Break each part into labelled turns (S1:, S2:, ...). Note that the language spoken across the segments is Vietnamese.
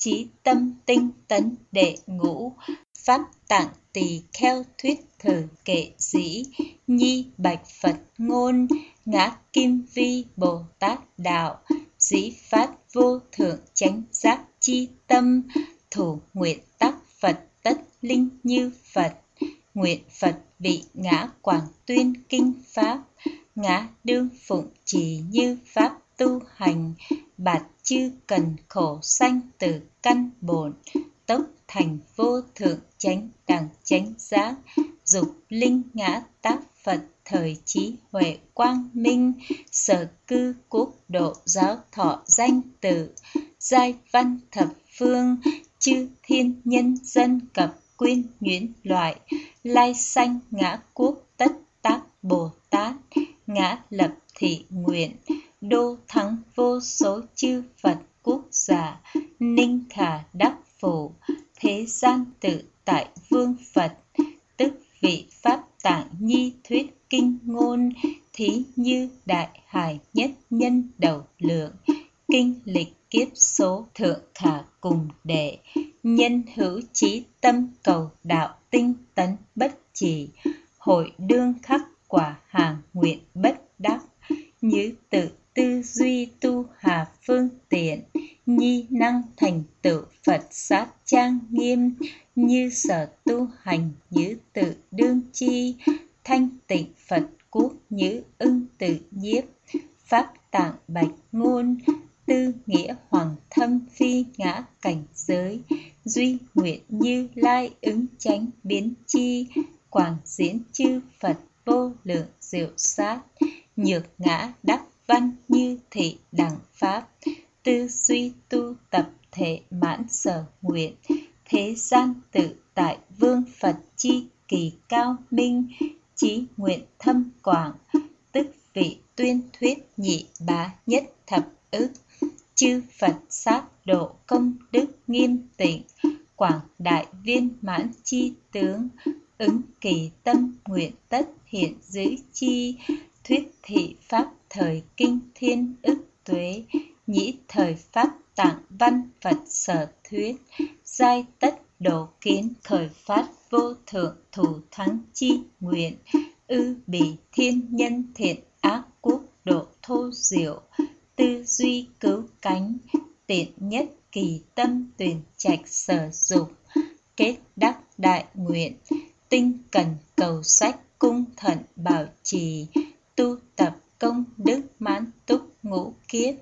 S1: chí tâm tinh tấn đệ ngũ, pháp tạng tỳ kheo thuyết thử kệ dĩ, nhi bạch Phật ngôn, ngã kim vi Bồ Tát đạo, dĩ phát vô thượng chánh giác chi tâm, thủ nguyện tác Phật tất linh như Phật. Nguyện Phật vị ngã quảng tuyên kinh pháp, ngã đương phụng trì như pháp tu hành, bạt chư cần khổ sanh từ căn bổn, tốc thành vô thượng chánh đẳng chánh giác, dục linh ngã tác Phật thời trí huệ quang minh, sở cư quốc độ giáo thọ danh tự, giai văn thập phương, chư thiên nhân dân cập quyên nhuyễn loại, lai sanh ngã quốc tất tác Bồ Tát, ngã lập thị nguyện, đô thắng vô số chư Phật quốc giả, ninh khả đắc phổ, thế gian tự tại vương Phật, tức vị pháp tạng nhi thuyết kinh ngôn, thí như đại hải nhất nhân đầu lượng, kinh lịch kiếp số thượng khả cùng đệ, nhân hữu chí tâm cầu đạo tinh tấn bất chỉ, hội đương khắc quả hàng nguyện bất đắc, như tự tư duy tu hà phương tiện, nhi năng thành tựu Phật sát trang nghiêm, như sở tu hành như tự đương chi, thanh tịnh Phật quốc như ưng tự nhiếp, pháp tạng bạch ngôn, tư nghĩa hoàng thâm phi ngã cảnh giới, duy nguyện như lai ứng chánh biến chi, quảng diễn chư Phật vô lượng diệu sát, nhược ngã đắc văn như thị đẳng pháp, tư duy tu tập thể mãn sở nguyện, thế gian tự tại vương Phật chi kỳ cao minh, chí nguyện thâm quảng, tức vị tuyên thuyết nhị bá nhất thập ức, chư Phật sát độ công đức nghiêm tịnh, quảng đại viên mãn chi tướng, ứng kỳ tâm nguyện tất hiện giữ chi, thuyết thị pháp thời kinh thiên ức tuế, nhĩ thời pháp tạng văn Phật sở thuyết, giai tất độ kiến khởi phát vô thượng thủ thắng chi nguyện, ư bỉ thiên nhân thiện ác quốc độ thô diệu, tư duy cứu cánh, tiện nhất kỳ tâm tuyển trạch sở dục, kết đắc đại nguyện, tinh cần cầu sách cung thận bảo trì, tu tập công đức mãn túc ngũ kiếp,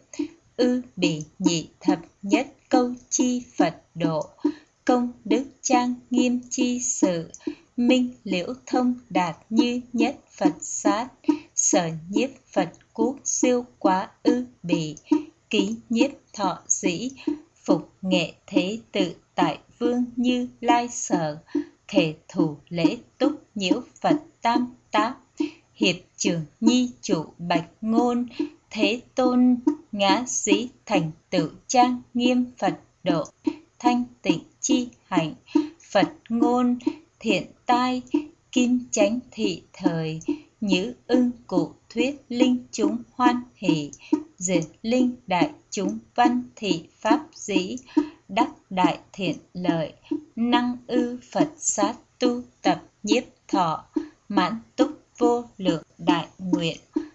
S1: ư bỉ nhị thập nhất câu chi Phật độ, công đức trang nghiêm chi sự, minh liễu thông đạt như nhất Phật sát, sở nhiếp Phật quốc siêu quá ư bỉ, ký nhiếp thọ dĩ, phục nghệ thế tự tại vương như lai sở, thể thủ lễ túc nhiễu Phật tam tác, hiệp trường nhi chủ bạch ngôn, thế tôn ngã sĩ thành tựu trang nghiêm Phật độ, thanh tịnh chi hạnh, Phật ngôn thiện tai, kim chánh thị thời, như ưng cụ thuyết linh chúng hoan hỷ, diệt linh đại chúng văn thị pháp dĩ, đắc đại thiện lợi, năng ư Phật sát tu tập nhiếp thọ, mãn túc vô lượng đại nguyện,